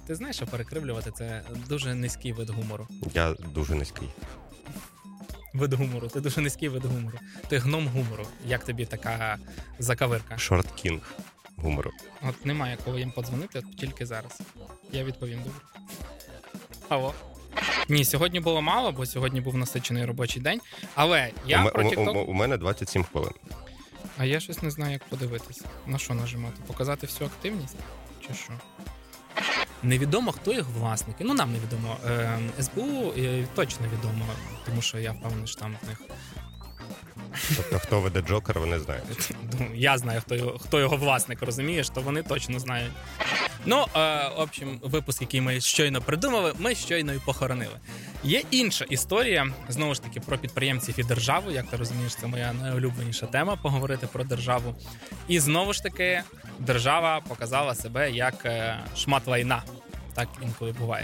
Ти знаєш, що перекривлювати – це дуже низький вид гумору. Я дуже низький. Вид гумору. Ти дуже низький вид гумору. Ти гном гумору. Як тобі така закавирка? Шорт-кінг гумору. От немає коли їм подзвонити, тільки зараз. Я відповім добре. Алло. Ні, сьогодні було мало, бо сьогодні був насичений робочий день. Але я про TikTok... У мене 27 хвилин. А я щось не знаю, як подивитись. На що нажимати? Показати всю активність? Чи що? Невідомо, хто їх власники. Ну, нам невідомо. СБУ точно відомо, тому що я впевнений, що там в них... Тобто, хто веде Джокер, вони знають. Я знаю, хто його власник, розумієш, то вони точно знають. Ну, в общем, випуск, який ми щойно придумали, ми щойно і похоронили. Є інша історія, знову ж таки, про підприємців і державу. Як ти розумієш, це моя найулюбленіша тема – поговорити про державу. І знову ж таки, держава показала себе як шмат лайна. Так інколи буває.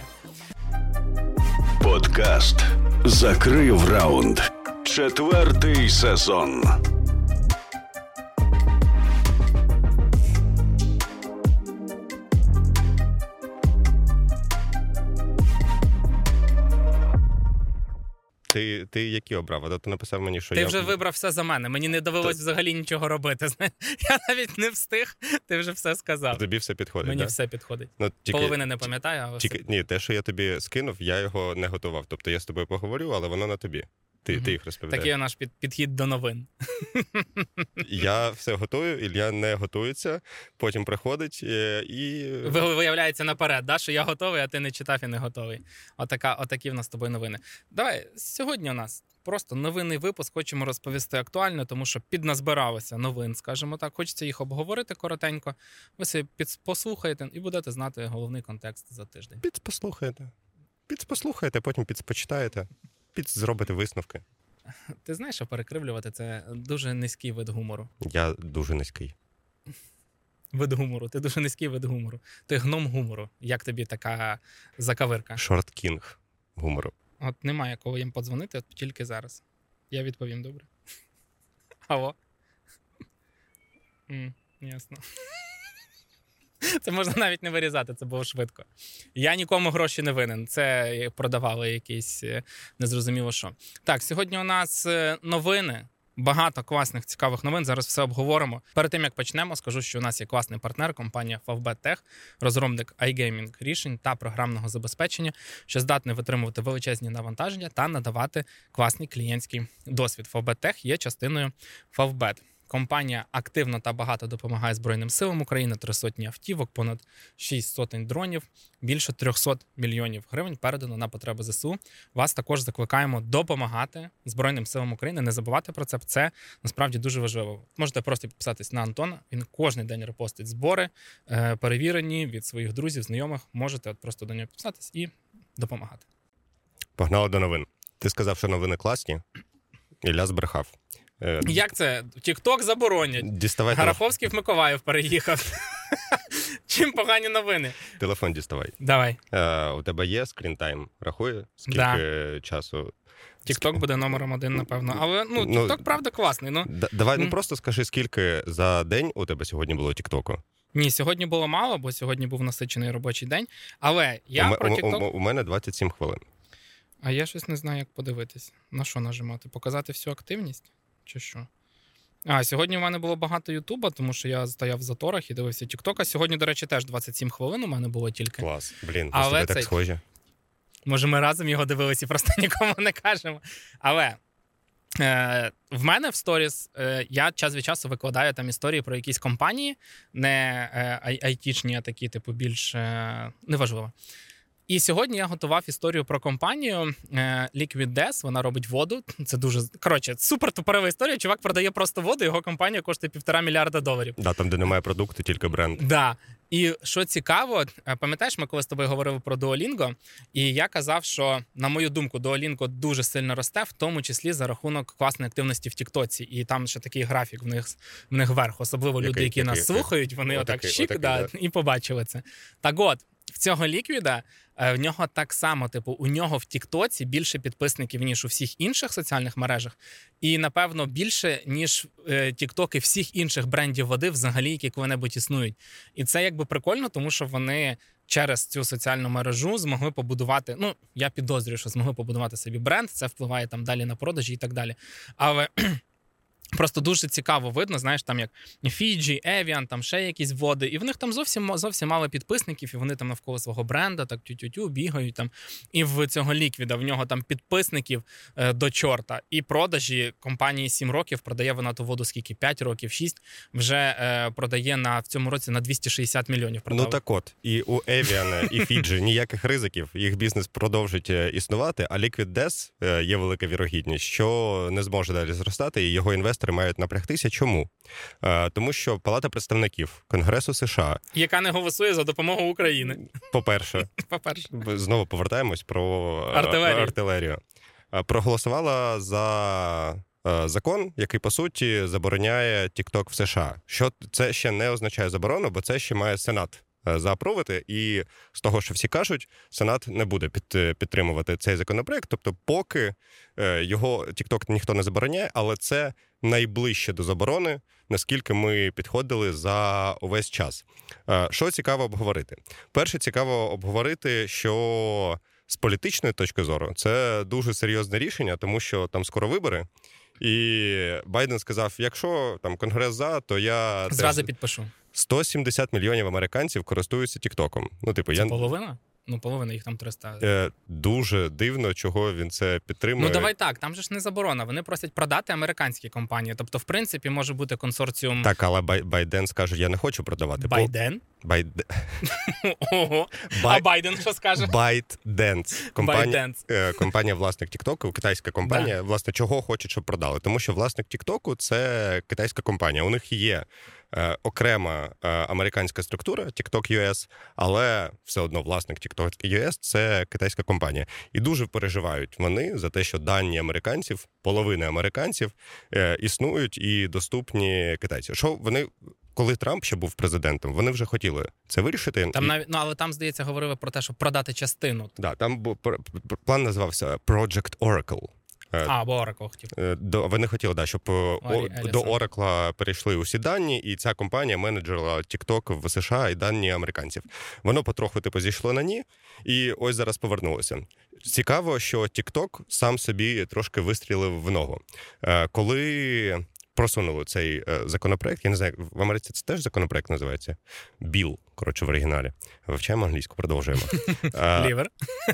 Подкаст «Закрив раунд». 4-й сезон. Ти які обрав? А ти написав мені, що ти вже вибрав все за мене. Мені не довелось взагалі нічого робити. Я навіть не встиг, ти вже все сказав. Тобі все підходить, Мені да? все підходить. Ну, половини не пам'ятаю, а все. Ні, те, що я тобі скинув, я його не готував. Тобто я з тобою поговорю, але воно на тобі. Ти їх розповідаєш. Такий наш підхід до новин. Я все готую, Ілля не готується, потім приходить і... Виявляється наперед, да? Що я готовий, а ти не читав і не готовий. Отакі в нас з тобою новини. Давай, сьогодні у нас просто новинний випуск, хочемо розповісти актуально, тому що підназбиралося новин, скажімо так. Хочеться їх обговорити коротенько. Ви собі послухаєте і будете знати головний контекст за тиждень. Підпослухаєте, потім підпочитаєте. Зробити висновки. Ти знаєш, що перекривлювати – це дуже низький вид гумору. Я дуже низький. Вид гумору. Ти дуже низький вид гумору. Ти гном гумору. Як тобі така закавирка? Шорт-кінг гумору. От немає коли їм подзвонити, тільки зараз. Я відповім добре. Алло. Ясно. Це можна навіть не вирізати, це було швидко. Я нікому гроші не винен. Це продавали якісь незрозуміло що. Так, сьогодні у нас новини. Багато класних, цікавих новин. Зараз все обговоримо. Перед тим, як почнемо, скажу, що у нас є класний партнер, компанія Favbet Tech, розробник iGaming рішень та програмного забезпечення, що здатний витримувати величезні навантаження та надавати класний клієнтський досвід. Favbet Tech є частиною Favbet. Компанія активно та багато допомагає Збройним силам України, 300 автівок, понад 600 дронів, більше 300 мільйонів гривень передано на потреби ЗСУ. Вас також закликаємо допомагати Збройним силам України, не забувати про це, це насправді дуже важливо. Можете просто підписатись на Антона, він кожен день репостить збори, перевірені від своїх друзів, знайомих, можете просто до нього підписатись і допомагати. Погнали до новин. Ти сказав, що новини класні, Ілля збрехав. Як це? Тік-ток заборонять. Діставай Гараховський в Миколаїв переїхав. Чим погані новини? Телефон діставай. Давай. У тебе є скрінтайм? Рахує? Скільки часу? Тік-ток буде номером 1, напевно. Але, Тік-ток, правда, класний. Давай, просто скажи, скільки за день у тебе сьогодні було Тік-току? Ні, сьогодні було мало, бо сьогодні був насичений робочий день. Але я про Тік-ток... У мене 27 хвилин. А я щось не знаю, як подивитись. На що нажимати? Показати всю активність? Чи що? Сьогодні в мене було багато Ютуба, тому що я стояв в заторах і дивився Тік-тока. Сьогодні, до речі, теж 27 хвилин у мене було тільки. Клас. Але так схожі. Може, ми разом його дивилися і просто нікому не кажемо. Але в мене в сторіс я час від часу викладаю там історії про якісь компанії, не айтішні, а такі, типу, більш неважливо. І сьогодні я готував історію про компанію Liquid Death, вона робить воду. Це дуже, супер тупорова історія. Чувак продає просто воду, його компанія коштує $1,5 мільярда. Да, там, де немає продукту, тільки бренд. Да. І що цікаво, пам'ятаєш, ми коли з тобою говорили про Duolingo, і я казав, що, на мою думку, Duolingo дуже сильно росте, в тому числі за рахунок класної активності в Тіктоці. І там ще такий графік в них вверх. Особливо люди, які нас слухають, вони отак і побачили це. Так от, в цього Ліквіда, в нього так само, у нього в Тіктоці більше підписників, ніж у всіх інших соціальних мережах. І, напевно, більше, ніж Тіктоки всіх інших брендів води взагалі, які коли-небудь існують. І це якби прикольно, тому що вони через цю соціальну мережу змогли побудувати, ну, я підозрюю, що змогли побудувати собі бренд, це впливає там далі на продажі і так далі. Але просто дуже цікаво видно, знаєш, там як Фіджі, Evian, там ще якісь води, і в них там зовсім мало підписників, і вони там навколо свого бренда так тю-тю-тю бігають там. І в цього Ліквіда, в нього там підписників до чорта. І продажі компанії 7 років, продає вона ту воду скільки? 5 років, 6, вже продає в цьому році на 260 мільйонів продав. Ну так от, і у Evian, і Фіджі ніяких ризиків, їх бізнес продовжить існувати, а Liquid Death є велика вірогідність, що не зможе далі зростати, і його інвестори мають напрягтися. Чому? Тому що Палата представників Конгресу США, яка не голосує за допомогу України. По-перше, знову повертаємось про артилерію. Проголосувала за закон, який, по суті, забороняє TikTok в США. Що це ще не означає заборону, бо це ще має Сенат заапрувати, і з того, що всі кажуть, Сенат не буде підтримувати цей законопроект, тобто поки його TikTok ніхто не забороняє, але це найближче до заборони, наскільки ми підходили за увесь час. Що цікаво обговорити? Перше, цікаво обговорити, що з політичної точки зору це дуже серйозне рішення, тому що там скоро вибори, і Байден сказав, якщо там Конгрес за, то я... Зразу підпишу. 170 мільйонів американців користуються Тіктоком. Ну, типу, це половина? Ну, половина, їх там 300. Дуже дивно, чого він це підтримує. Ну, давай так, там же ж не заборона. Вони просять продати американські компанії. Тобто, в принципі, може бути консорціум... Так, але Байден скаже, я не хочу продавати. Байден? Ого. А Байден що скаже? ByteDance. Компанія власник Тіктоку, китайська компанія. Да. Власне, чого хочуть, щоб продали? Тому що власник Тіктоку – це китайська компанія. У них є окрема американська структура TikTok US, але все одно власник TikTok US – це китайська компанія. І дуже переживають вони за те, що дані американців, половини американців, існують і доступні китайцям. Що вони... Коли Трамп ще був президентом, вони вже хотіли це вирішити. Там навіть, але там, здається, говорили про те, щоб продати частину. Да, там план називався Project Oracle. Або Oracle хотів. Вони хотіли, щоб до Oracle перейшли усі дані, і ця компанія менеджерила TikTok в США і дані американців. Воно потроху зійшло на ні, і ось зараз повернулося. Цікаво, що TikTok сам собі трошки вистрілив в ногу. Коли просунули цей законопроект, я не знаю, в Америці це теж законопроект називається? Біл, коротше, в оригіналі. Вивчаємо англійську, продовжуємо. Лівер.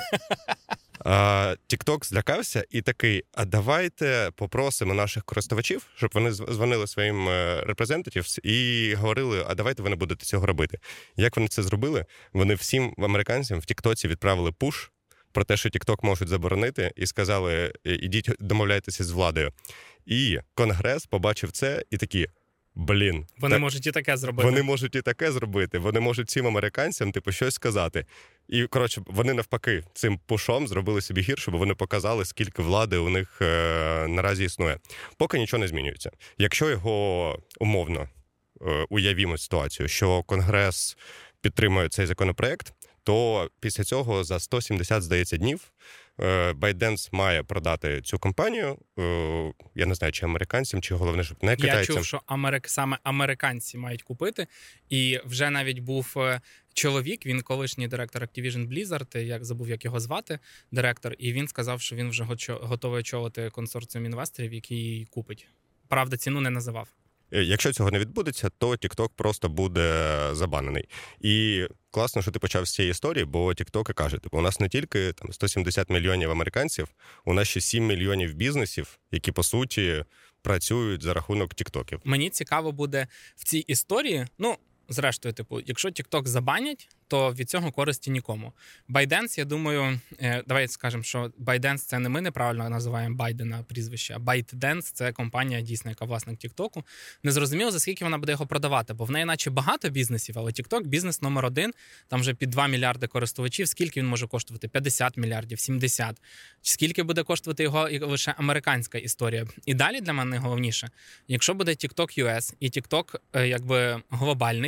TikTok злякався і такий, а давайте попросимо наших користувачів, щоб вони дзвонили своїм репрезентативам і говорили, а давайте ви не будете цього робити. Як вони це зробили? Вони всім американцям в TikTok відправили пуш про те, що TikTok можуть заборонити, і сказали, ідіть домовляйтеся з владою. І Конгрес побачив це і такі, Вони можуть і таке зробити. Вони можуть і таке зробити. Вони можуть цим американцям, щось сказати. І, коротше, вони навпаки цим пушом зробили собі гірше, бо вони показали, скільки влади у них наразі існує. Поки нічого не змінюється. Якщо його умовно уявімо ситуацію, що Конгрес підтримує цей законопроект, то після цього за 170, здається, днів ByteDance має продати цю компанію, я не знаю, чи американцям, чи головне, щоб не китайцям. Я чув, що саме американці мають купити, і вже навіть був чоловік, він колишній директор Activision Blizzard, я забув, як його звати, директор, і він сказав, що він вже готовий очолити консорціум інвесторів, який купить. Правда, ціну не називав. Якщо цього не відбудеться, то TikTok просто буде забанений. І класно, що ти почав з цієї історії, бо TikTok каже, у нас не тільки 170 мільйонів американців, у нас ще 7 мільйонів бізнесів, які, по суті, працюють за рахунок TikTokів. Мені цікаво буде в цій історії, зрештою, якщо TikTok забанять, то від цього користі нікому. ByteDance, я думаю, давай скажемо, що ByteDance – це не ми неправильно називаємо Байдена прізвище, а ByteDance – це компанія, дійсно, яка власник TikTok. Не зрозуміло, за скільки вона буде його продавати, бо в неї наче багато бізнесів, але TikTok – бізнес номер 1, там вже під 2 мільярди користувачів, скільки він може коштувати? 50 мільярдів, 70. Скільки буде коштувати його лише американська історія? І далі для мене найголовніше, якщо буде TikTok US і TikTok глобальний,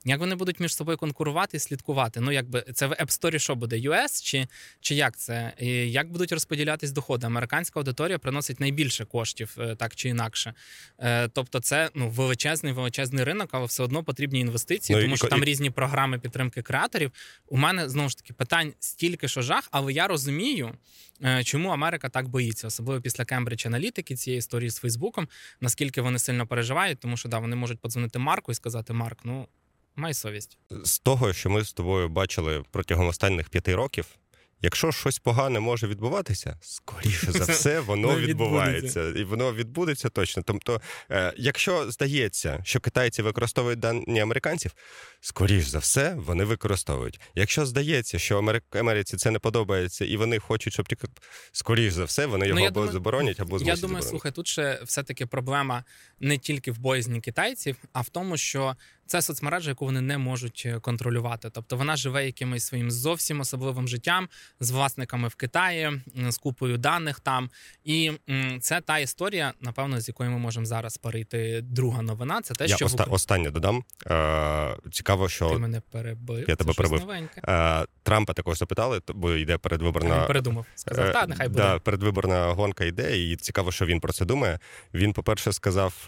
Як вони будуть між собою конкурувати і слідкувати? Ну, якби це в App Store що буде? US чи як це? І як будуть розподілятись доходи? Американська аудиторія приносить найбільше коштів, так чи інакше. Тобто це величезний ринок, але все одно потрібні інвестиції, тому що там різні програми підтримки креаторів. У мене, знову ж таки, питань стільки, що жах, але я розумію, чому Америка так боїться, особливо після Cambridge Analytica, цієї історії з Фейсбуком, наскільки вони сильно переживають, тому що вони можуть подзвонити Марку і сказати: Марк, май совість. З того, що ми з тобою бачили протягом останніх 5 років, якщо щось погане може відбуватися, скоріше за все, воно відбувається. І воно відбудеться точно. Тобто, якщо здається, що китайці використовують дані американців, скоріше за все, вони використовують. Якщо здається, що Америці це не подобається і вони хочуть, щоб тільки, скоріше за все, вони його або заборонять, або змусять заборонити. Я думаю, слухай, тут ще все-таки проблема не тільки в боязні китайців, а в тому, що це соцмережа, яку вони не можуть контролювати. Тобто вона живе якимось своїм зовсім особливим життям, з власниками в Китаї, з купою даних там. І це та історія, напевно, з якої ми можемо зараз перейти. Друга новина, це те, що... Останнє додам. Цікаво, що... Ти мене перебив. Я тебе перебив. Трампа також запитали, бо йде передвиборна... Він передумав. Сказав, нехай буде. Да, передвиборна гонка йде, і цікаво, що він про це думає. Він, по-перше, сказав...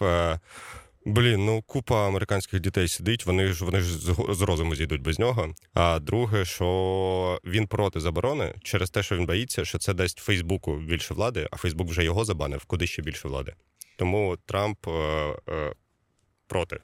купа американських дітей сидить, вони ж з розуму зійдуть без нього. А друге, що він проти заборони через те, що він боїться, що це дасть Фейсбуку більше влади, а Фейсбук вже його забанив, куди ще більше влади. Тому Трамп проти.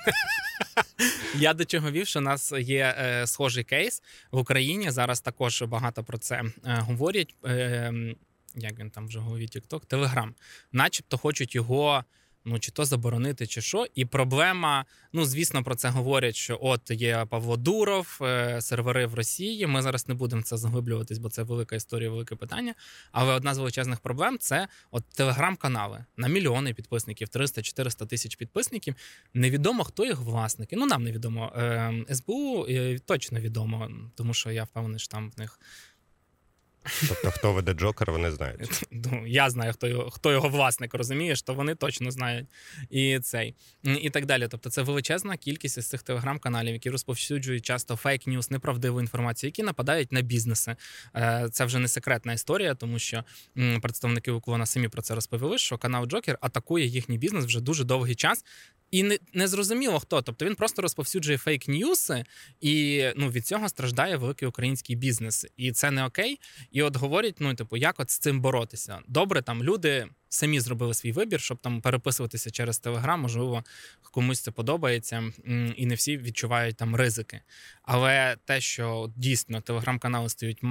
Я до чого вів, що у нас є схожий кейс в Україні. Зараз також багато про це говорять. Як він там вже говорить, TikTok? Telegram. Начебто хочуть його... чи то заборонити, чи що. І проблема, звісно, про це говорять, що от є Павло Дуров, сервери в Росії. Ми зараз не будемо в це заглиблюватись, бо це велика історія, велике питання. Але одна з величезних проблем – це от телеграм-канали на мільйони підписників, 300-400 тисяч підписників. Невідомо, хто їх власники. Нам невідомо. СБУ точно відомо, тому що я впевнений, що там в них... Тобто, хто веде Джокер, вони знають. Я знаю, хто його власник, розумієш, то вони точно знають. І так далі. Тобто це величезна кількість із цих телеграм-каналів, які розповсюджують часто фейк-ньюс, неправдиву інформацію, які нападають на бізнеси. Це вже не секретна історія, тому що представники Уклона самі про це розповіли, що канал Джокер атакує їхній бізнес вже дуже довгий час. І не зрозуміло хто. Тобто він просто розповсюджує фейк-ньюси, і від цього страждає великий український бізнес. І це не окей. І от говорять, як от з цим боротися. Добре, там люди самі зробили свій вибір, щоб там переписуватися через Телеграм, можливо, комусь це подобається, і не всі відчувають там ризики. Але те, що дійсно Телеграм-канали стають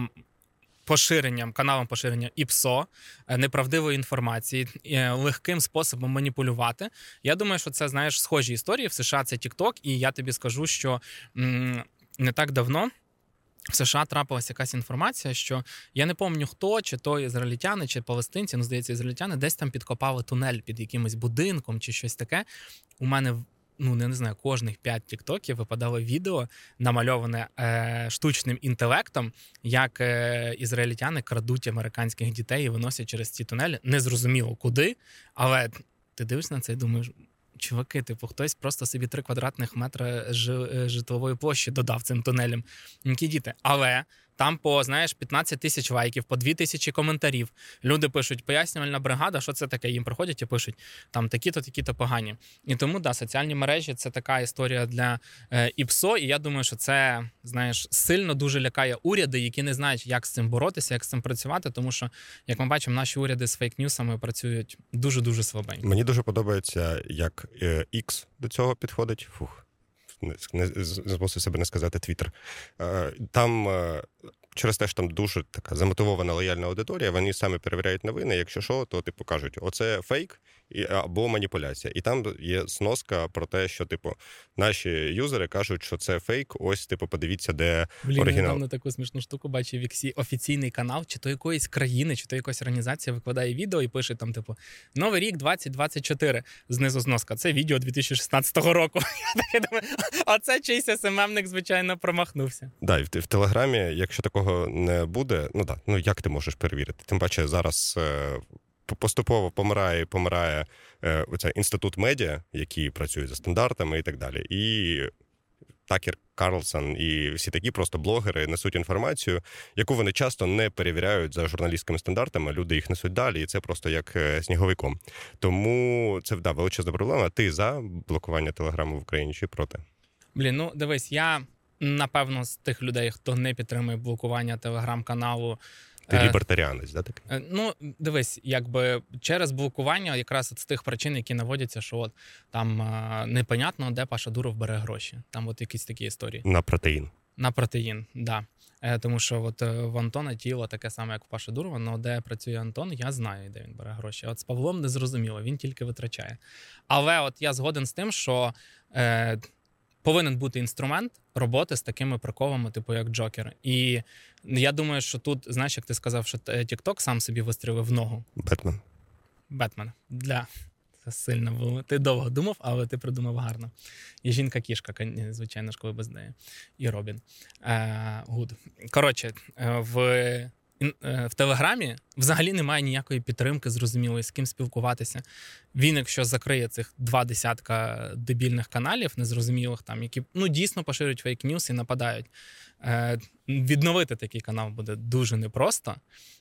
каналом поширення ІПСО, неправдивої інформації, легким способом маніпулювати. Я думаю, що це, схожі історії. В США це TikTok, і я тобі скажу, що не так давно в США трапилася якась інформація, що я не пам'ятаю хто, чи то ізраїльтяни, чи палестинці, здається, ізраїльтяни, десь там підкопали тунель під якимось будинком, чи щось таке. У мене не знаю, кожних 5 тіктоків випадало відео, намальоване штучним інтелектом, як ізраїльтяни крадуть американських дітей і виносять через ці тунелі. Незрозуміло куди, але ти дивишся на це і думаєш, чуваки, хтось просто собі 3 квадратних метри житлової площі додав цим тунелям. Які діти. Але там по, 15 тисяч лайків, по 2 тисячі коментарів. Люди пишуть, пояснювальна бригада, що це таке? Їм приходять і пишуть, там такі-то, такі-то погані. І тому, соціальні мережі – це така історія для ІПСО, і я думаю, що це, сильно дуже лякає уряди, які не знають, як з цим боротися, як з цим працювати, тому що, як ми бачимо, наші уряди з фейк-ньюсами працюють дуже-дуже слабенько. Мені дуже подобається, як X до цього підходить. Не змусив себе не сказати Твіттер. Там через те, що там дуже така замотивована лояльна аудиторія, вони самі перевіряють новини, якщо що, то кажуть, оце фейк або маніпуляція. І там є сноска про те, що наші юзери кажуть, що це фейк, ось подивіться, де оригінал. Я таку смішну штуку бачив, як офіційний канал, чи то якоїсь країни, чи то якоїсь організації викладає відео і пише там, Новий рік 2024, знизу сноска, це відео 2016 року. Я думаю, оце чийсь СММник, звичайно, промахнувся. Да, і в Телеграмі, якщо такого не буде, як ти можеш перевірити? Тим паче зараз поступово помирає оцей інститут медіа, який працює за стандартами і так далі. І Такер Карлсон і всі такі просто блогери несуть інформацію, яку вони часто не перевіряють за журналістськими стандартами, люди їх несуть далі, і це просто як сніговий ком. Тому це, величезна проблема. Ти за блокування Телеграму в Україні чи проти? Ну дивись, я, напевно, з тих людей, хто не підтримує блокування Телеграм-каналу. Ти лібертаріанець, да, такий? Ну, дивись, якби через блокування якраз от з тих причин, які наводяться, що от там непонятно, де Паша Дуров бере гроші. Там от якісь такі історії. На протеїн. На протеїн, да. Тому що от в Антона тіло таке саме, як в Паши Дурова, але де працює Антон, я знаю, де він бере гроші. От з Павлом не зрозуміло, він тільки витрачає. Але от я згоден з тим, що повинен бути інструмент роботи з такими приколами, типу як Джокер. І я думаю, що тут, знаєш, як ти сказав, що TikTok сам собі вистрілив в ногу. Бетмен. Це сильно було. Ти довго думав, але ти придумав гарно. І жінка-кішка, звичайно ж, коли без неї. І Робін. Гуд. Коротше, в Телеграмі взагалі немає ніякої підтримки, зрозумілої, з ким спілкуватися. Він, якщо закриє цих 20 дебільних каналів, незрозумілих, там, які дійсно поширюють фейк-ньюс і нападають, відновити такий канал буде дуже непросто.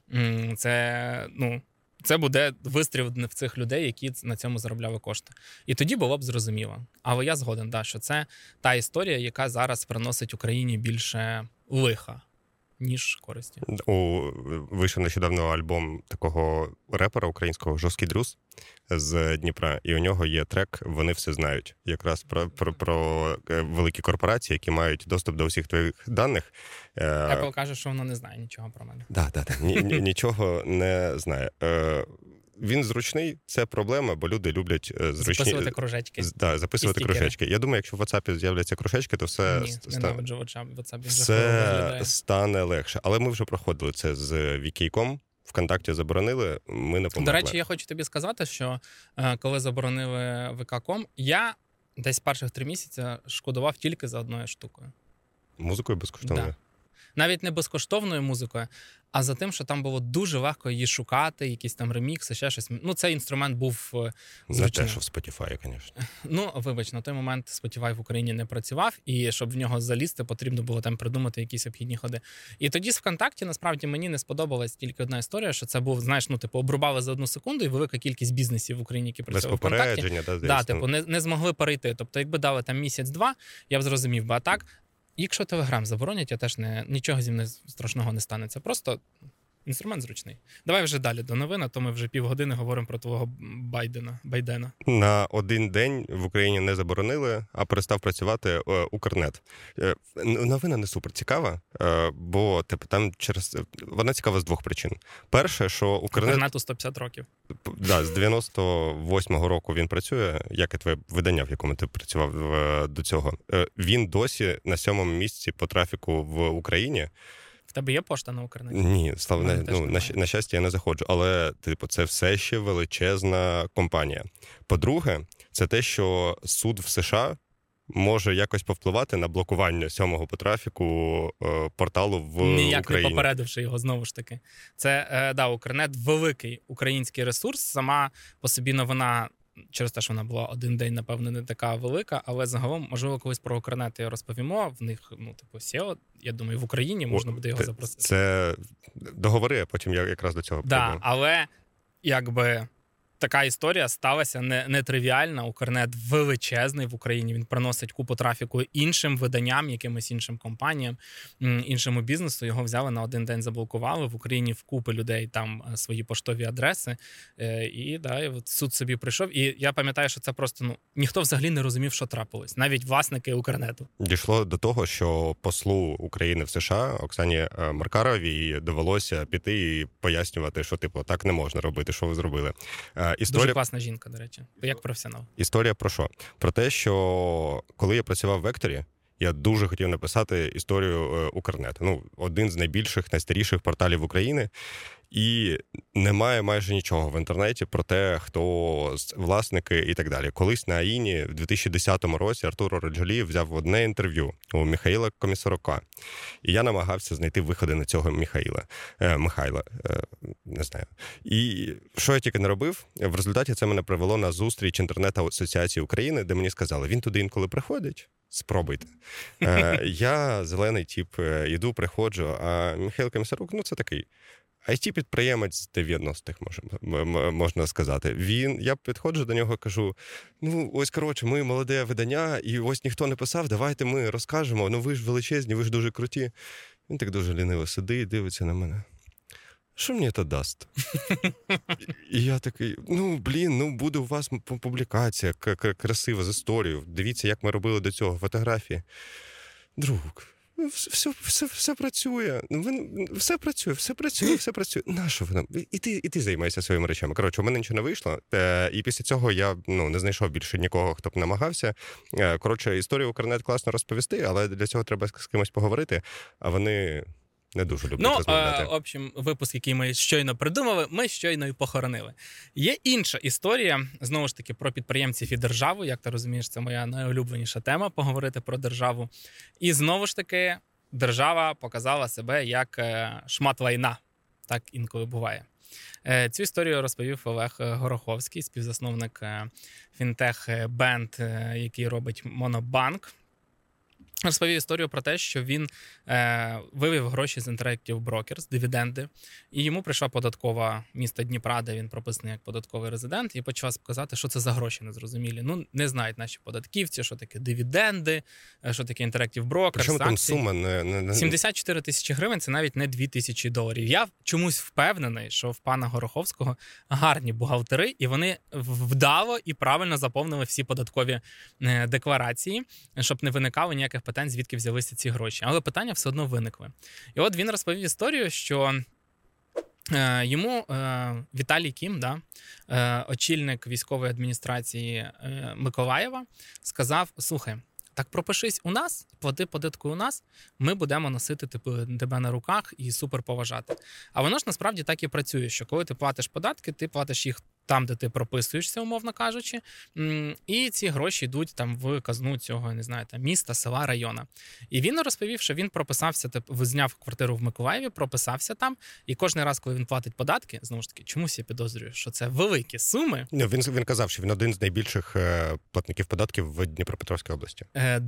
Це буде вистріл в цих людей, які на цьому заробляли кошти. І тоді було б зрозуміло. Але я згоден, що це та історія, яка зараз приносить Україні більше лиха, ніж користі. Вийшов нещодавно альбом такого репера українського «Жорсткий Дрюс» з Дніпра, і у нього є трек «Вони все знають». Якраз про великі корпорації, які мають доступ до всіх твоїх даних. Apple каже, що воно не знає нічого про мене. Так. Нічого не знає. Він зручний, це проблема, бо люди люблять зручні... Записувати кружечки. Записувати кружечки. Я думаю, якщо в WhatsApp з'являться кружечки, то все... Ненавиджу WhatsApp. Все стане легше. Але ми вже проходили це з VK.com. ВКонтакті заборонили, ми не помогли. До речі, я хочу тобі сказати, що коли заборонили ВК.com, я десь перших 3 місяці шкодував тільки за одною штукою. Музикою безкоштовною? Да. Навіть не безкоштовною музикою, а за тим, що там було дуже легко її шукати, якісь там ремікси, ще щось. Цей інструмент був зручний. Не те, що в Spotify, звісно. Вибач, на той момент Spotify в Україні не працював, і щоб в нього залізти, потрібно було там придумати якісь обхідні ходи. І тоді з ВКонтакті, насправді, мені не сподобалась тільки одна історія, що це був, знаєш, обрубали за 1 секунду, і велика кількість бізнесів в Україні, які працювали в ВКонтакті. Без попередження, не змогли перейти. Тобто, якби дали там місяць-два, я б зрозумів би, а так. Якщо Телеграм заборонять, я теж нічого зі мною страшного не станеться. Просто інструмент зручний. Давай вже далі до новин, а то ми вже півгодини говоримо про твого Байдена. На 1 день в Україні не заборонили, а перестав працювати Укрнет. Новина не супер цікава, бо там вона цікава з 2 причин. Перше, що Укрнету 150 років. Да, з 98-го року він працює, як і твоє видання, в якому ти працював до цього. Він досі на 7-му місці по трафіку в Україні. В тебе є пошта на Укрнеті? Ні, на щастя, я не заходжу. Але, це все ще величезна компанія. По-друге, це те, що суд в США може якось повпливати на блокування 7-го по трафіку порталу в Україні. Ніяк не попередивши його, знову ж таки. Це, Укрнет – великий український ресурс. Сама по собі новина, через те, що вона була 1 день, напевно, не така велика, але загалом, можливо, колись про Укрнет розповімо. В них, SEO, я думаю, в Україні можна буде його запросити. Це договори, а потім я якраз до цього прийду. Так, але, така історія сталася нетривіальна. Укрнет величезний в Україні. Він приносить купу трафіку іншим виданням, якимось іншим компаніям, іншому бізнесу. Його взяли на 1 день, заблокували. В Україні в купи людей там свої поштові адреси. І суд собі прийшов. І я пам'ятаю, що це просто, ніхто взагалі не розумів, що трапилось. Навіть власники Укрнету. Дійшло до того, що послу України в США Оксані Маркаровій довелося піти і пояснювати, що, так не можна робити, що ви зробили. Дуже класна жінка, до речі, як професіонал. Історія про що? Про те, що коли я працював в Векторі, я дуже хотів написати історію Укрнету. Один з найбільших, найстаріших порталів України. І немає майже нічого в інтернеті про те, хто власники і так далі. Колись на АІНі в 2010 році Артур Раджалієв взяв одне інтерв'ю у Михайла Комісарука. І я намагався знайти виходи на цього Михайла. Не знаю. І що я тільки не робив, в результаті це мене привело на зустріч інтернет-асоціації України, де мені сказали, він туди інколи приходить, спробуйте. Я зелений тип, іду, приходжу, а Михайло Комісарук, це такий IT-підприємець з 90-х, можна сказати. Я підходжу до нього, кажу, ось, ми молоде видання, і ось ніхто не писав, давайте ми розкажемо, ви ж величезні, ви ж дуже круті. Він так дуже ліниво сидить, дивиться на мене. Що мені це дасть? І я такий, буде у вас публікація красива з історією. Дивіться, як ми робили до цього фотографії. Друг, все працює. Все працює. Нащо ви нам? І ти займайся своїми речами. Коротше, у мене нічого не вийшло. І після цього я не знайшов більше нікого, хто б намагався. Коротше, історію Укрнет класно розповісти, але для цього треба з кимось поговорити, а вони не дуже люблять розмовляти. В общем, випуск, який ми щойно придумали, ми щойно і похоронили. Є інша історія, знову ж таки, про підприємців і державу. Як ти розумієш, це моя найулюбленіша тема – поговорити про державу. І знову ж таки, держава показала себе як шмат лайна. Так інколи буває. Цю історію розповів Олег Гороховський, співзасновник фінтех-бенд, який робить Монобанк. Розповів історію про те, що він вивів гроші з Interactive Brokers, дивіденди, і йому прийшла податкова міста Дніпра, де він прописаний як податковий резидент, і почав сказати, що це за гроші незрозумілі. Не знають наші податківці, що таке дивіденди, що таке Interactive Brokers. Причому там сума 74 тисячі гривень – це навіть не $2000. Я чомусь впевнений, що в пана Гороховського гарні бухгалтери, і вони вдало і правильно заповнили всі податкові декларації, щоб не виникало ніяких питань, звідки взялися ці гроші. Але питання все одно виникли. І от він розповів історію, що йому Віталій Кім, очільник військової адміністрації Миколаєва, сказав, слухай, так пропишись у нас, плати податку у нас, ми будемо носити тебе на руках і супер поважати. А воно ж насправді так і працює, що коли ти платиш податки, ти платиш їх там, де ти прописуєшся, умовно кажучи, і ці гроші йдуть там в казну цього, не знаю, там, міста, села, району. І він розповів, що він прописався, зняв квартиру в Миколаєві, прописався там, і кожен раз, коли він платить податки, знову ж таки, чомусь я підозрюю, що це великі суми. Він казав, що він один з найбільших платників податків в Дніпропетровській області.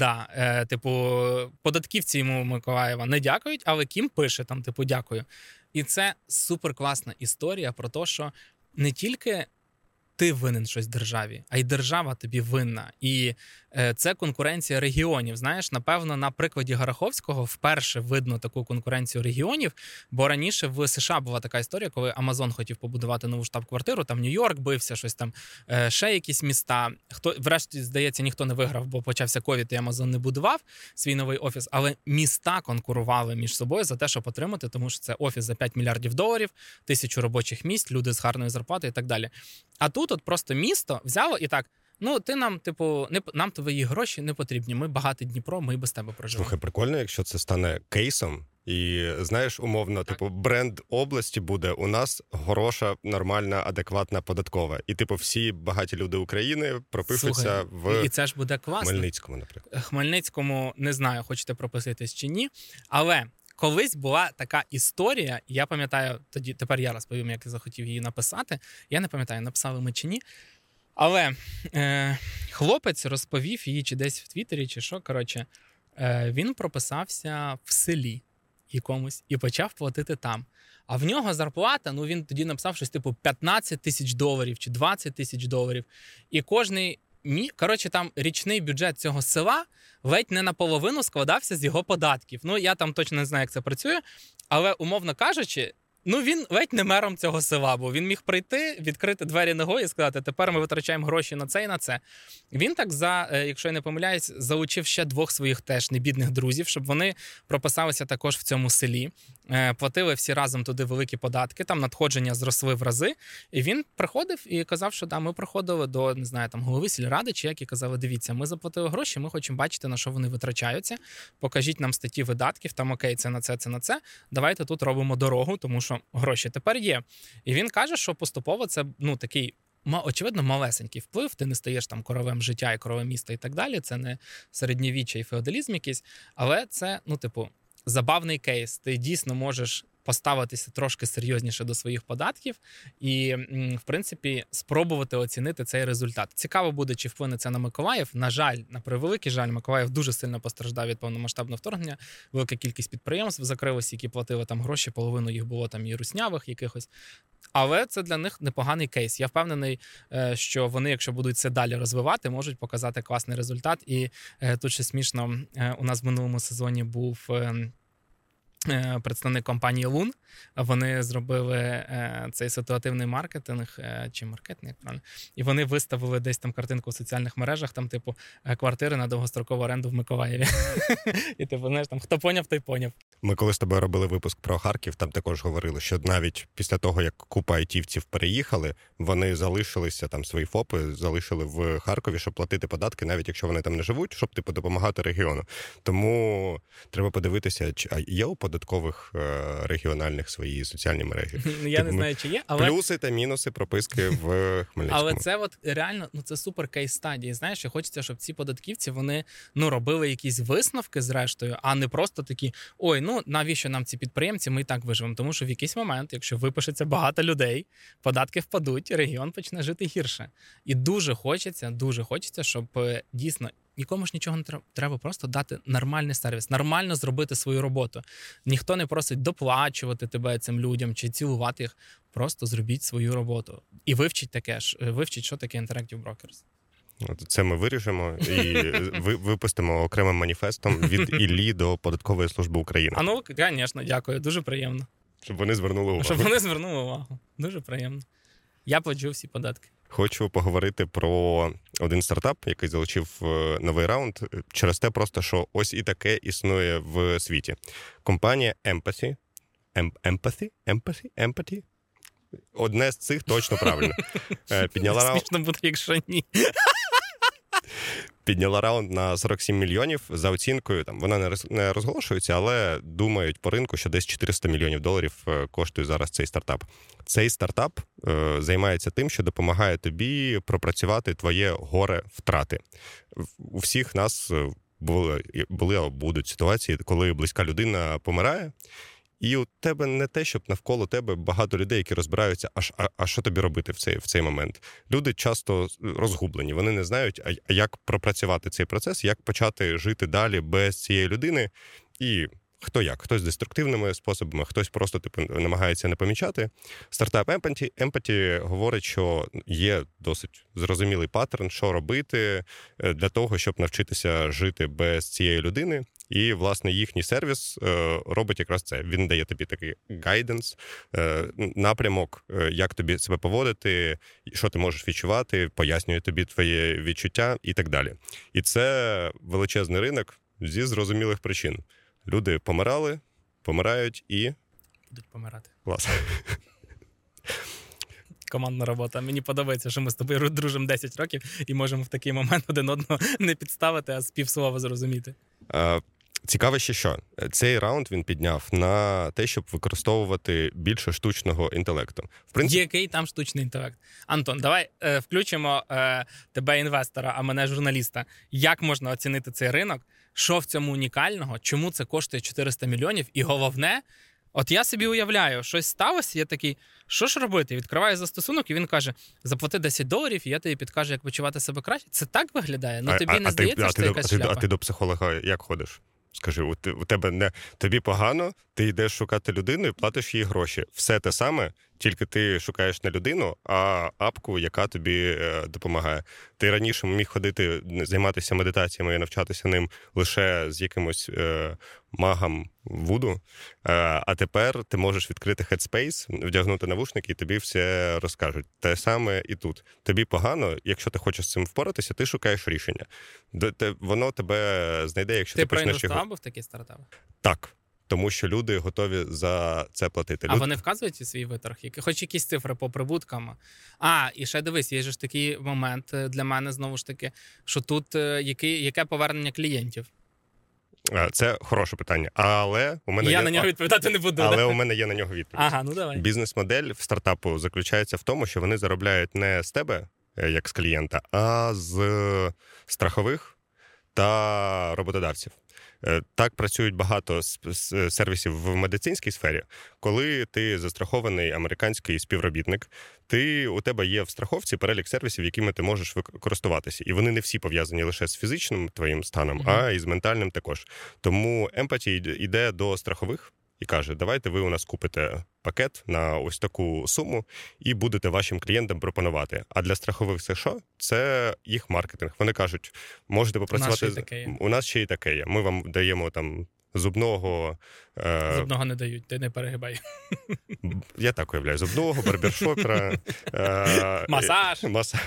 Податківці йому Миколаєва не дякують, але Кім пише там, дякую. І це суперкласна історія про те, що не тільки ти винен щось державі, а й держава тобі винна. І це конкуренція регіонів. Знаєш, напевно, на прикладі Гороховського вперше видно таку конкуренцію регіонів, бо раніше в США була така історія, коли Амазон хотів побудувати нову штаб-квартиру, там Нью-Йорк бився, щось там, ще якісь міста. Врешті, здається, ніхто не виграв, бо почався ковід, і Амазон не будував свій новий офіс, але міста конкурували між собою за те, щоб отримати, тому що це офіс за $5 мільярдів, 1000 робочих місць, люди з гарною зарплатою і так далі. А тут от просто місто взяло і так, ти нам, нам твої гроші не потрібні, ми багатий Дніпро, ми без тебе проживемо. Слухай, прикольно, якщо це стане кейсом, і, знаєш, умовно, бренд області буде, у нас хороша, нормальна, адекватна податкова. І, всі багаті люди України пропишуться в і це ж буде класно. Хмельницькому, наприклад. Хмельницькому, не знаю, хочете прописатись чи ні, але колись була така історія, я пам'ятаю, тепер я розповім, як я захотів її написати, я не пам'ятаю, написали ми чи ні, але хлопець розповів її чи десь в Твіттері, чи що, він прописався в селі якомусь і почав платити там. А в нього зарплата, він тоді написав щось $15 тисяч чи $20 тисяч. І кожний там річний бюджет цього села ледь не наполовину складався з його податків. Я там точно не знаю, як це працює, але, умовно кажучи, він ледь не мером цього села, бо він міг прийти, відкрити двері ногою і сказати, тепер ми витрачаємо гроші на це і на це. Він так, якщо я не помиляюсь, залучив ще 2 своїх теж небідних друзів, щоб вони прописалися також в цьому селі, платили всі разом туди великі податки, там надходження зросли в рази. І він приходив і казав, що ми приходили до, не знаю, там голови сільради, чи як, і казали, дивіться, ми заплатили гроші, ми хочемо бачити, на що вони витрачаються, покажіть нам статті видатків, там окей, це на це, давайте тут робимо дорогу, тому що гроші тепер є. І він каже, що поступово це, такий, очевидно, малесенький вплив, ти не стаєш там королем життя і королем міста і так далі, це не середньовіччя і феодалізм якийсь, але це, забавний кейс. Ти дійсно можеш поставитися трошки серйозніше до своїх податків і, в принципі, спробувати оцінити цей результат. Цікаво буде, чи вплине це на Миколаїв. На жаль, на превеликий жаль, Миколаїв дуже сильно постраждав від повномасштабного вторгнення. Велика кількість підприємств закрилися, які платили там гроші, половину їх було там і руснявих якихось. Але це для них непоганий кейс. Я впевнений, що вони, якщо будуть це далі розвивати, можуть показати класний результат. І тут ще смішно, у нас в минулому сезоні був представник компанії Лун. Вони зробили цей ситуативний маркетинг, чи маркетинг, як правильно, і вони виставили десь там картинку в соціальних мережах, там, типу, квартири на довгострокову оренду в Миколаєві. І, типу, знаєш, там, хто поняв, той поняв. Ми коли з тобою робили випуск про Харків, там також говорили, що навіть після того, як купа айтівців переїхали, вони залишилися, там свої ФОПи залишили в Харкові, щоб платити податки, навіть якщо вони там не живуть, щоб, типу, допомагати регіону. Тому треба подивитися, чи є у податкових регіональних свої соціальні мережі. Я не знаю, чи є, але... Плюси та мінуси прописки в Хмельницькому. Але це от реально, це супер кейс-стадії. Знаєш, і хочеться, щоб ці податківці, вони, робили якісь висновки зрештою, а не просто такі, навіщо нам ці підприємці, ми і так виживемо. Тому що в якийсь момент, якщо випишеться багато людей, податки впадуть, регіон почне жити гірше. І дуже хочеться, щоб дійсно нікому ж нічого не треба, просто дати нормальний сервіс, нормально зробити свою роботу. Ніхто не просить доплачувати тебе цим людям чи цілувати їх. Просто зробіть свою роботу. І вивчіть, що таке Interactive Brokers. Це ми виріжемо і випустимо окремим маніфестом від Іллі до Податкової служби України. Звісно, дякую, дуже приємно. Щоб вони звернули увагу. Дуже приємно. Я плачу всі податки. Хочу поговорити про один стартап, який залучив новий раунд, через те просто, що ось і таке існує в світі. Компанія Empathy. Empathy? Одне з цих точно правильно. Смішно буде, якщо ні. Підняла раунд на 47 мільйонів за оцінкою. Там вона не розголошується, але думають по ринку, що десь $400 мільйонів коштує зараз цей стартап. Цей стартап займається тим, що допомагає тобі пропрацювати твоє горе втрати. У всіх нас були або будуть ситуації, коли близька людина помирає, і у тебе не те, щоб навколо тебе багато людей, які розбираються, а що тобі робити в цей момент. Люди часто розгублені, вони не знають, а як пропрацювати цей процес, як почати жити далі без цієї людини. І хтось деструктивними способами, хтось просто намагається не помічати. Стартап Empathy говорить, що є досить зрозумілий паттерн, що робити для того, щоб навчитися жити без цієї людини. І, власне, їхній сервіс робить якраз це. Він дає тобі такий гайденс, напрямок, як тобі себе поводити, що ти можеш відчувати, пояснює тобі твоє відчуття і так далі. І це величезний ринок зі зрозумілих причин. Люди помирають і... будуть помирати. Власне. Командна робота. Мені подобається, що ми з тобою дружимо 10 років і можемо в такий момент один одного не підставити, а з півслова зрозуміти. Цікаво ще що. Цей раунд він підняв на те, щоб використовувати більше штучного інтелекту. В принципі... Який там штучний інтелект? Антон, давай включимо тебе інвестора, а мене журналіста. Як можна оцінити цей ринок? Що в цьому унікального? Чому це коштує 400 мільйонів? І головне, от я собі уявляю, щось сталося, я такий, що ж робити? Відкриваю застосунок, і він каже, заплати $10, і я тобі підкажу, як почувати себе краще. Це так виглядає? Ну тобі не здається, що це якась шляпа? А ти до психолога як ходиш? Скажи, у тебе не тобі погано, ти йдеш шукати людину і платиш їй гроші. Все те саме, тільки ти шукаєш не людину, а апку, яка тобі допомагає. Ти раніше міг ходити, займатися медитаціями і навчатися ним лише з якимось магом вуду, а тепер ти можеш відкрити Headspace, вдягнути навушники і тобі все розкажуть. Те саме і тут. Тобі погано, якщо ти хочеш з цим впоратися, ти шукаєш рішення. Воно тебе знайде, якщо ти почнеш його... Ти проінвестував в такі стартапи? Так. Тому що люди готові за це платити. А вони вказують свій виторг? Хоч якісь цифри по прибуткам? І ще дивись, є ж такий момент для мене, знову ж таки, що тут яке повернення клієнтів? Це хороше питання, але у мене на нього відповідати не буду. Але у мене є на нього відповідь. Ага, ну давай. Бізнес-модель в стартапу заключається в тому, що вони заробляють не з тебе, як з клієнта, а з страхових та роботодавців. Так працюють багато сервісів в медицинській сфері. Коли ти застрахований американський співробітник, у тебе є в страховці перелік сервісів, якими ти можеш користуватися. І вони не всі пов'язані лише з фізичним твоїм станом, а і з ментальним також. Тому Empathy йде до страхових і каже, давайте ви у нас купите пакет на ось таку суму і будете вашим клієнтам пропонувати. А для страхових США це їх маркетинг. Вони кажуть, можете попрацювати... У нас ще й таке є. Ми вам даємо там зубного... Зубного не дають, ти не перегибай. Я так уявляю. Зубного, барбершопера. Масаж.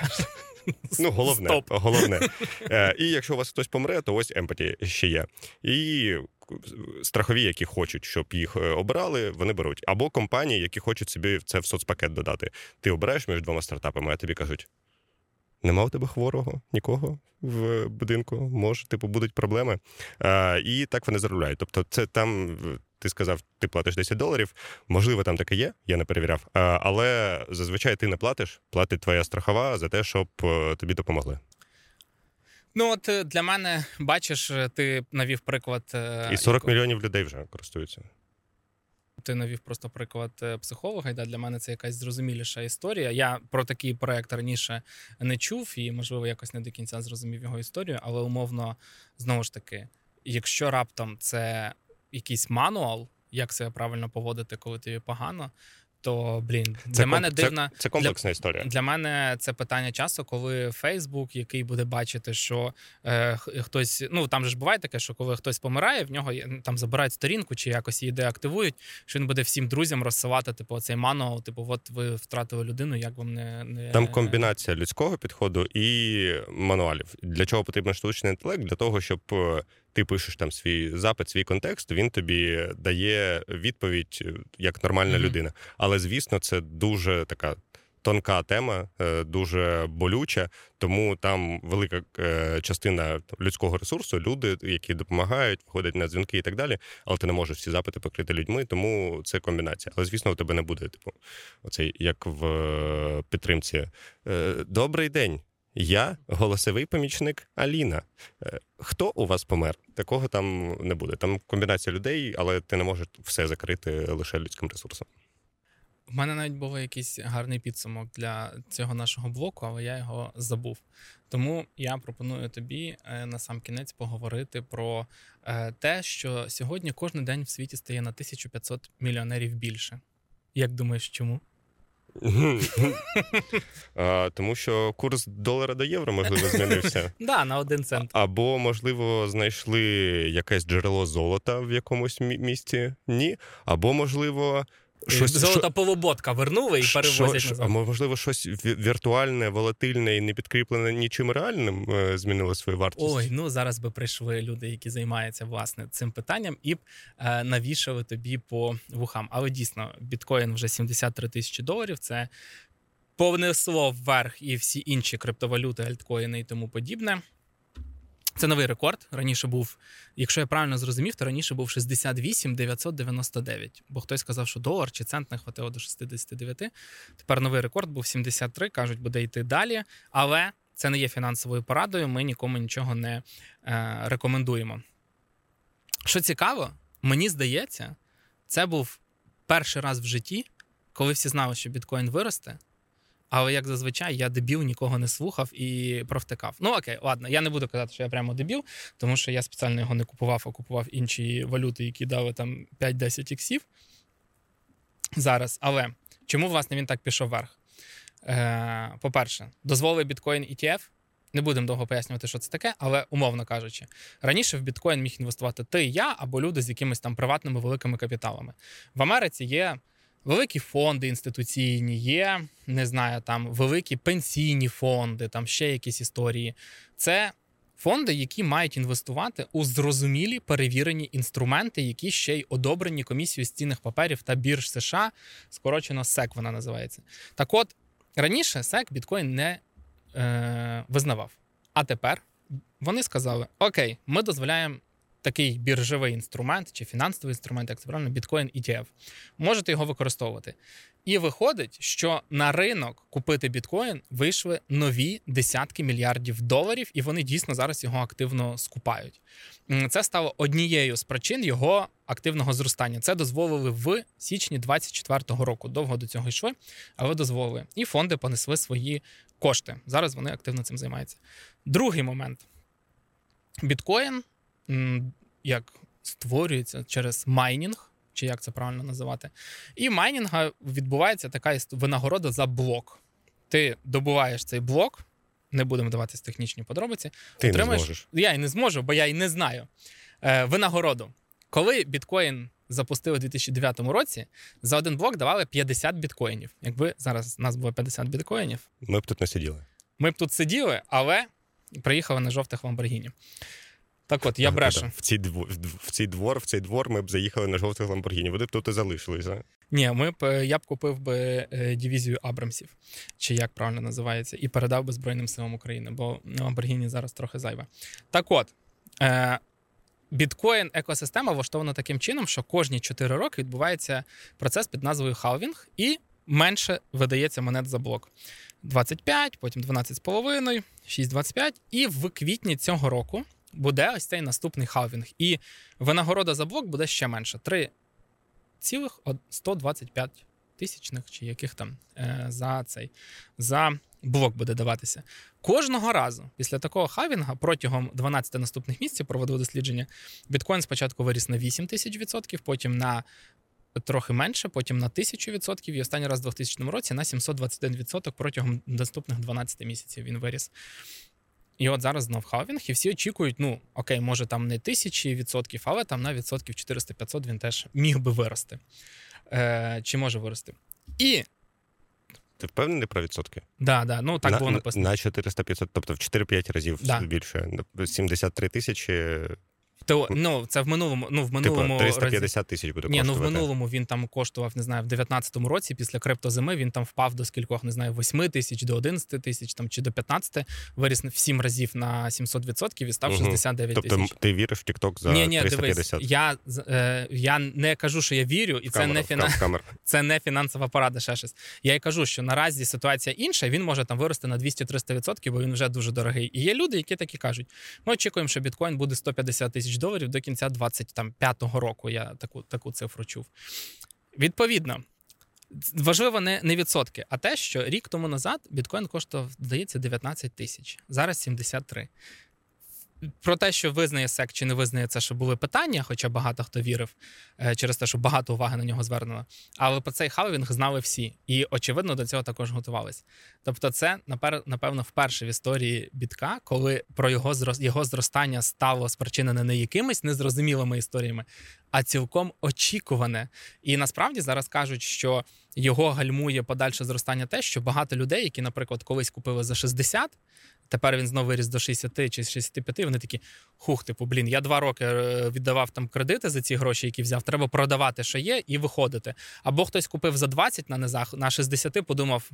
Ну, головне. І якщо у вас хтось помре, то ось Empathy ще є. І страхові, які хочуть, щоб їх обирали, вони беруть. Або компанії, які хочуть собі це в соцпакет додати. Ти обираєш між двома стартапами, а тобі кажуть, нема у тебе хворого нікого в будинку, може, будуть проблеми. І так вони заробляють. Тобто це там, ти сказав, ти платиш $10, можливо, там таке є, я не перевіряв, але зазвичай ти не платиш, платить твоя страхова за те, щоб тобі допомогли. Ну, от для мене, бачиш, ти навів приклад... І 40 мільйонів людей вже користуються. Ти навів просто приклад психолога, і для мене це якась зрозуміліша історія. Я про такий проект раніше не чув і, можливо, якось не до кінця зрозумів його історію, але умовно, знову ж таки, якщо раптом це якийсь мануал, як себе правильно поводити, коли тобі погано, то, для мене дивна... Це комплексна історія. Для мене це питання часу, коли Фейсбук, який буде бачити, що хтось... Ну, там же ж буває таке, що коли хтось помирає, в нього там забирають сторінку чи якось її деактивують, що він буде всім друзям розсилати, оцей мануал, от ви втратили людину, як вам не... Там комбінація людського підходу і мануалів. Для чого потрібен штучний інтелект? Для того, щоб... Ти пишеш там свій запит, свій контекст, він тобі дає відповідь як нормальна людина. Але, звісно, це дуже така тонка тема, дуже болюча, тому там велика частина людського ресурсу, люди, які допомагають, виходять на дзвінки і так далі, але ти не можеш всі запити покрити людьми, тому це комбінація. Але, звісно, у тебе не буде, оцей, як в підтримці. Добрий день. Я голосовий помічник Аліна. Хто у вас помер? Такого там не буде. Там комбінація людей, але ти не можеш все закрити лише людським ресурсом. У мене навіть був якийсь гарний підсумок для цього нашого блоку, але я його забув. Тому я пропоную тобі на сам кінець поговорити про те, що сьогодні кожен день в світі стає на 1500 мільйонерів більше. Як думаєш, чому? Тому що курс долара до євро, можливо, змінився. Да, на 1 цент. Або, можливо, знайшли якесь джерело золота в якомусь місці. Ні. Або, можливо... Золота полуботка вернули і перевозять назад. А можливо, щось віртуальне, волатильне і не підкріплене нічим реальним змінило свою вартість? Ой, ну зараз би прийшли люди, які займаються, власне, цим питанням і б навішали тобі по вухам. Але дійсно, біткоін вже $73 тисячі, це повнесло вверх і всі інші криптовалюти, альткоїни і тому подібне. Це новий рекорд. Раніше був, якщо я правильно зрозумів, то раніше був 68 999. Бо хтось сказав, що долар чи цент не хватило до 69. Тепер новий рекорд був 73, кажуть, буде йти далі. Але це не є фінансовою порадою, ми нікому нічого не рекомендуємо. Що цікаво, мені здається, це був перший раз в житті, коли всі знали, що біткоін виросте. Але, як зазвичай, я дебіл, нікого не слухав і провтикав. Ну, окей, ладно, я не буду казати, що я прямо дебіл, тому що я спеціально його не купував, а купував інші валюти, які дали там 5-10 іксів зараз. Але чому, власне, він так пішов вверх? По-перше, дозволив біткоін ETF. Не будемо довго пояснювати, що це таке, але, умовно кажучи, раніше в біткоін міг інвестувати ти, я або люди з якимись там приватними великими капіталами. В Америці є великі фонди інституційні, є, не знаю, там великі пенсійні фонди, там ще якісь історії. Це фонди, які мають інвестувати у зрозумілі перевірені інструменти, які ще й одобрені Комісією з цінних паперів та бірж США, скорочено SEC вона називається. Так от, раніше SEC біткоін не визнавав. А тепер вони сказали, окей, ми дозволяємо такий біржовий інструмент чи фінансовий інструмент, як це правильно, Bitcoin ETF. Можете його використовувати. І виходить, що на ринок купити біткоін вийшли нові десятки мільярдів доларів, і вони дійсно зараз його активно скупають. Це стало однією з причин його активного зростання. Це дозволили в січні 2024 року. Довго до цього йшли, але дозволили. І фонди понесли свої кошти. Зараз вони активно цим займаються. Другий момент. Біткоін, як створюється через майнінг, чи як це правильно називати. І майнінга відбувається така винагорода за блок. Ти добуваєш цей блок, не будемо даватись технічні подробиці. Ти не зможеш. Я і не зможу, бо я і не знаю. Винагороду. Коли біткоін запустили у 2009 році, за один блок давали 50 біткоїнів. Якби зараз у нас було 50 біткоїнів, ми б тут не сиділи. Ми б тут сиділи, але приїхали на жовтих Ламборгіні. Так от, я брешу. В цей двор ми б заїхали на жовтих Ламборгіні. Вони б тут і залишилися. Ні, я б купив би дивізію Абрамсів, чи як правильно називається, і передав би Збройним силам України, бо Ламборгіні зараз трохи зайве. Так от, біткоін-екосистема влаштована таким чином, що кожні 4 роки відбувається процес під назвою халвінг, і менше видається монет за блок. 25, потім 12,5, 6,25, і в квітні цього року буде ось цей наступний халвінг. І винагорода за блок буде ще менше. 3,125 тисячних, чи яких там, за блок буде даватися. Кожного разу після такого халвінга протягом 12 наступних місяців проводив дослідження. Біткоін спочатку виріс на 8 тисяч відсотків, потім на трохи менше, потім на 1000%, і останній раз у 2000 році на 721% протягом наступних 12 місяців він виріс. І от зараз знов халвінг, і всі очікують, окей, може там не 1000%, але там на відсотків 400-500 він теж міг би вирости. Чи може вирости. І... Ти впевнений про відсотки? Так, так було написано. На 400-500, тобто в 4-5 разів більше. 73 тисячі... це в минулому 350 тисяч буде коштувати. В минулому він там коштував, не знаю, в 19-му році, після криптозими, він там впав до скількох, не знаю, 8 тисяч, до 11 тисяч, там, чи до 15, виріс в 7 разів на 700% і став 69 тисяч. Тобто ти віриш в TikTok за 350? Дивись, я не кажу, що я вірю, і це не фінансова порада, ще щось. Я й кажу, що наразі ситуація інша, він може там вирости на 200-300%, бо він вже дуже дорогий. І є люди, які такі кажуть, ми очікуємо, що біткоін буде 150 тисяч доларів до кінця 25-го року. Я таку цифру чув. Відповідно, важливо не відсотки, а те, що рік тому назад біткоін коштував, здається, 19 тисяч. Зараз 73. Про те, що визнає СЕК чи не визнає, це ще були питання, хоча багато хто вірив через те, що багато уваги на нього звернено. Але про цей халвінг знали всі. І, очевидно, до цього також готувались. Тобто це, напевно, вперше в історії бітка, коли про його зростання стало спричинене не якимись незрозумілими історіями, а цілком очікуване. І насправді зараз кажуть, що його гальмує подальше зростання те, що багато людей, які, наприклад, колись купили за 60, тепер він знову виріс до 60 чи 65, вони такі, я 2 роки віддавав там кредити за ці гроші, які взяв, треба продавати, що є, і виходити. Або хтось купив за 20 на низах, на 60 подумав,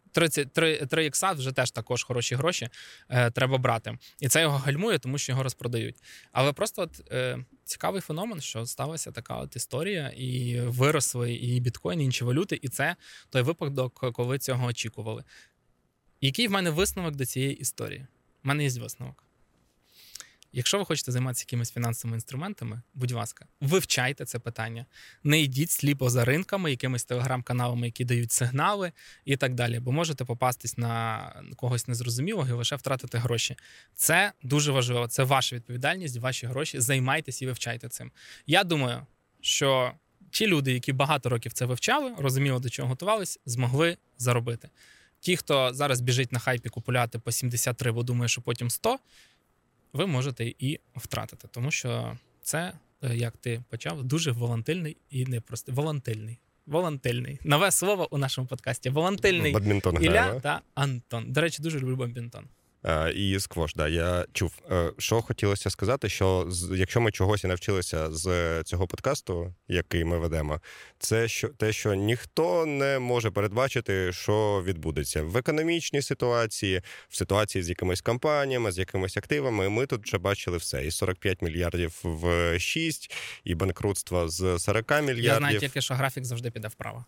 3 ікса вже теж також хороші гроші, треба брати. І це його гальмує, тому що його розпродають. Але просто цікавий феномен, що сталася така історія, і виросли і біткоін, і інші валюти, і це той випадок, коли цього очікували. Який в мене висновок до цієї історії? У мене є висновок. Якщо ви хочете займатися якимись фінансовими інструментами, будь ласка, вивчайте це питання. Не йдіть сліпо за ринками, якимись телеграм-каналами, які дають сигнали і так далі. Бо можете попастись на когось незрозумілого і лише втратити гроші. Це дуже важливо. Це ваша відповідальність, ваші гроші. Займайтесь і вивчайте цим. Я думаю, що ті люди, які багато років це вивчали, розуміли, до чого готувались, змогли заробити. Ті, хто зараз біжить на хайпі купувати по 73, бо думає, що потім 100, ви можете і втратити. Тому що це, як ти почав, дуже волатильний і непростий. Волатильний. Нове слово у нашому подкасті. Волатильний. Бадмінтон Ілля грає, та Антон. До речі, дуже люблю бадмінтон. І сквош, да, я чув. Що хотілося сказати, що якщо ми чогось і навчилися з цього подкасту, який ми ведемо, це те, що ніхто не може передбачити, що відбудеться в економічній ситуації, в ситуації з якимись компаніями, з якимись активами. Ми тут вже бачили все. І 45 мільярдів в 6, і банкрутство з 40 мільярдів. Я знаю тільки, що графік завжди піде вправо.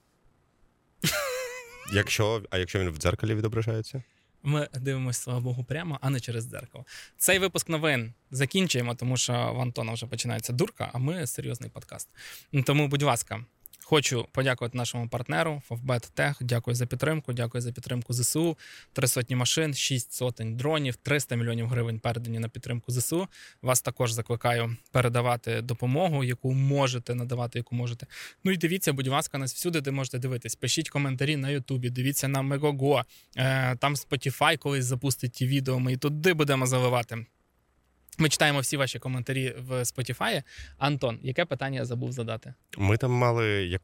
А якщо він в дзеркалі відображається? Ми дивимося, слава Богу, прямо, а не через дзеркало. Цей випуск новин закінчуємо, тому що в Антона вже починається дурка, а ми серйозний подкаст. Тому, будь ласка, хочу подякувати нашому партнеру Favbet Tech. Дякую за підтримку ЗСУ. 300 машин, 6 сотень дронів, 300 мільйонів гривень передані на підтримку ЗСУ. Вас також закликаю передавати допомогу, яку можете, надавати, яку можете. Ну і дивіться, будь ласка, нас всюди, де можете дивитись. Пишіть коментарі на Ютубі, дивіться на Megogo. Там Spotify колись запустить ті відео, ми і туди будемо заливати. Ми читаємо всі ваші коментарі в Spotify. Антон, яке питання я забув задати? Ми там мали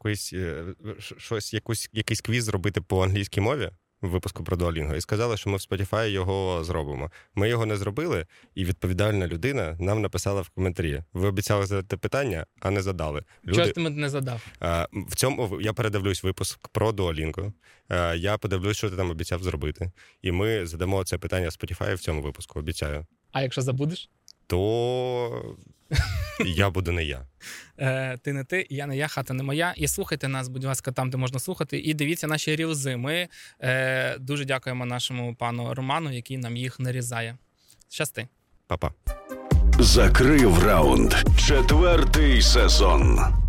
якийсь квіз зробити по англійській мові в випуску про Duolingo і сказали, що ми в Spotify його зробимо. Ми його не зробили, і відповідальна людина нам написала в коментарі. Ви обіцяли задати питання, а не задали. Чого ж ти мене не задав? В цьому я передивлюсь випуск про Duolingo. Я подивлюсь, що ти там обіцяв зробити. І ми задамо це питання Spotify в цьому випуску, обіцяю. А якщо забудеш? То я буду не я. Ти не ти, я не я, хата не моя. І слухайте нас, будь ласка, там, де можна слухати. І дивіться наші рілзи. Ми дуже дякуємо нашому пану Роману, який нам їх нарізає. Щасти. Па-па. Закрив раунд. 4-й сезон.